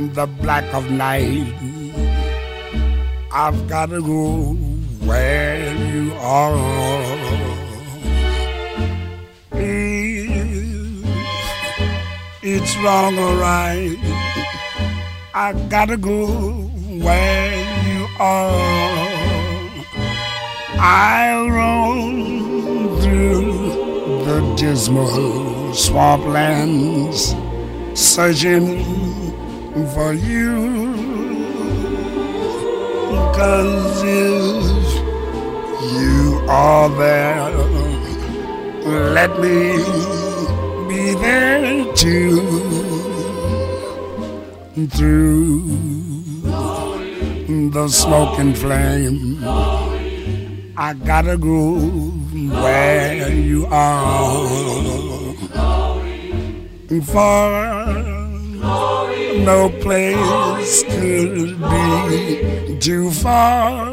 the black of night. I've gotta go where you are. If it's wrong or right, I gotta go where you are. I'll roam through the dismal swamplands, searching for you. 'Cause if you are there, let me be there too. Through the smoke and flame, I gotta go where you are. For no place could be too far.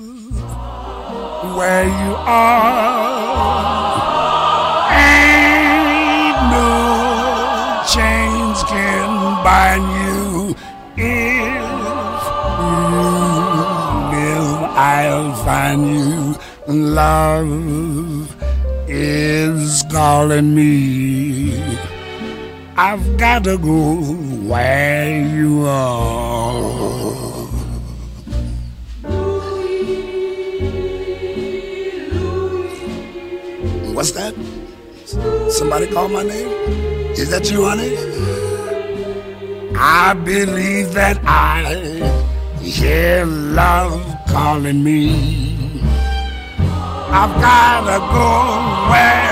Where you are, ain't no chains can bind you. If you live, I'll find you. Love is calling me. I've gotta go where you are. What's that? Somebody call my name? Is that you, honey? I believe that I hear love calling me. I've gotta go where